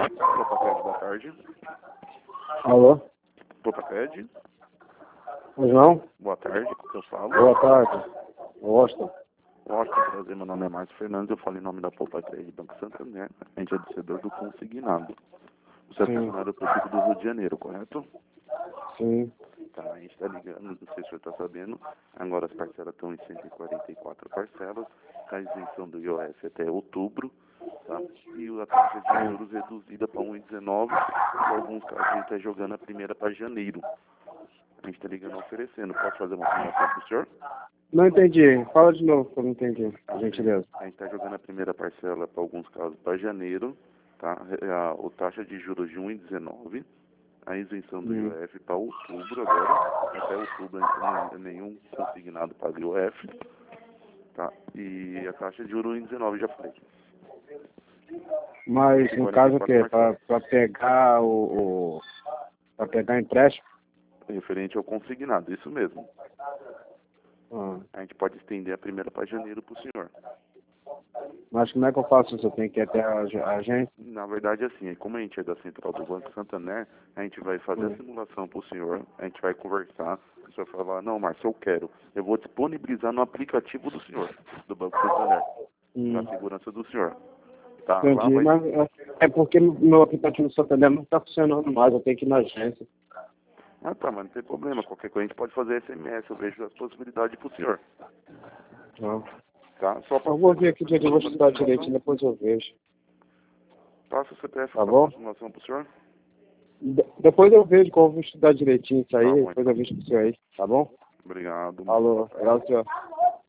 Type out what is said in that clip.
Topaped, boa tarde. Alô? Topaped, Pois não? boa tarde, com que eu falo? Boa tarde. Washington. Ótimo, prazer, meu nome é Márcio Fernandes, eu falo em nome da Poupa-Crédito Banco Santander, a gente é vencedor do consignado. Você é Sim. funcionário público do Rio de Janeiro, correto? Sim. Tá, a gente está ligando, não sei se o senhor está sabendo, agora as parcelas estão em 144 parcelas, a isenção do IOF até outubro, tá? E a taxa de juros reduzida para 1,19, e em alguns casos a gente está jogando a primeira para janeiro. A gente está ligando oferecendo, posso fazer uma simulação para o senhor? Não entendi. Fala de novo, que eu não entendi. Por gentileza. A gente está jogando a primeira parcela para alguns casos para janeiro, tá? A taxa de juros de 1,19, a isenção do IOF para outubro agora, até outubro nenhum consignado paga IOF, tá? E a taxa de juros 1,19 já falei. Mas no caso o quê? Para pegar para pegar empréstimo? Referente ao consignado, isso mesmo. Ah. A gente pode estender a primeira para janeiro para o senhor. Mas como é que eu faço isso? Eu tenho que ir até a agência? Na verdade, assim, como a gente é da Central do Banco Santander, a gente vai fazer a simulação para o senhor, a gente vai conversar, o senhor vai falar, não, Márcio, eu quero. Eu vou disponibilizar no aplicativo do senhor, do Banco Santander, para a segurança do senhor. Tá, Entendi, lá vai... mas é porque meu aplicativo do Santander não está funcionando mais, eu tenho que ir na agência. Ah, tá, mas não tem problema, qualquer coisa a gente pode fazer SMS, eu vejo as possibilidades para o senhor. Não. Tá? Só pra... Eu vou ver aqui, eu vou estudar direitinho, depois eu vejo. Passa o CPF Tá para bom? a simulação para o senhor? Depois eu vejo como eu vou estudar direitinho isso aí, Tá bom, depois eu vejo com o senhor aí, tá bom? obrigado. Alô, graças a Deus.